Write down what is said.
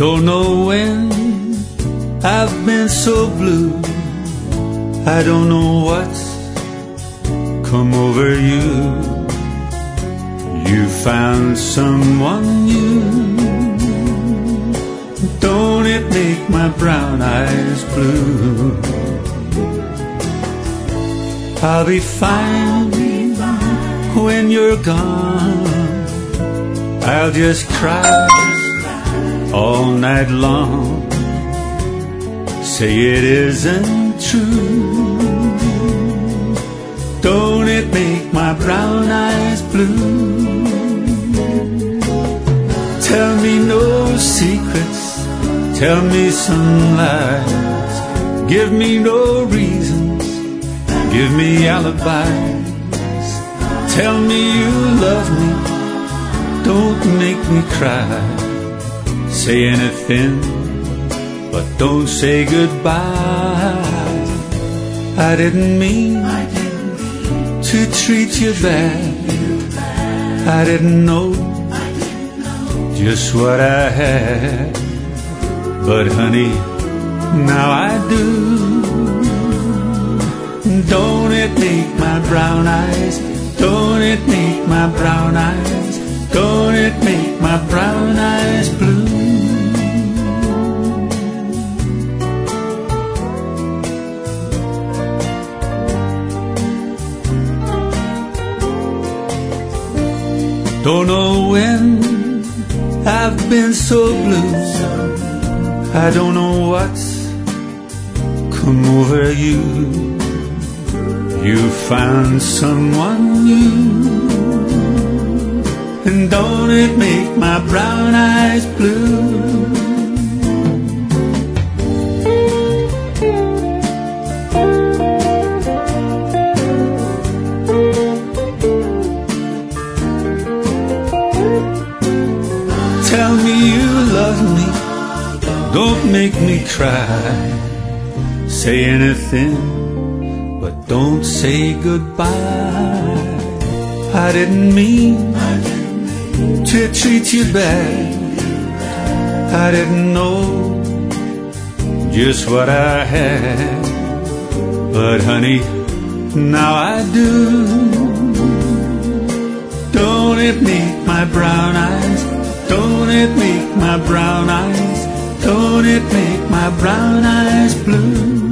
Don't know when I've been so blue. I don't know what's come over you. You found someone new. Don't it make my brown eyes blue? I'll be fine when you're gone. I'll just cry all night long. Say it isn't true. Don't it make my brown eyes blue? Tell me no secrets, tell me some lies. Give me no reasons, give me alibis. Tell me you love me, don't make me cry. Say anything, but don't say goodbye. I didn't mean to treat you bad. I didn't know just what I had. But honey, now I do. Don't it make my brown eyes, don't it make my brown eyes, don't it make my brown eyes blue? Don't know when I've been so blue. I don't know what's come over you. You found someone new. And don't it make my brown eyes blue? Tell me you love me, don't make me cry. Say anything, but don't say goodbye. I didn't mean to treat you bad. I didn't know just what I had. But honey, now I do. Don't it make my brown eyes, don't it make my brown eyes, don't it make my brown eyes blue?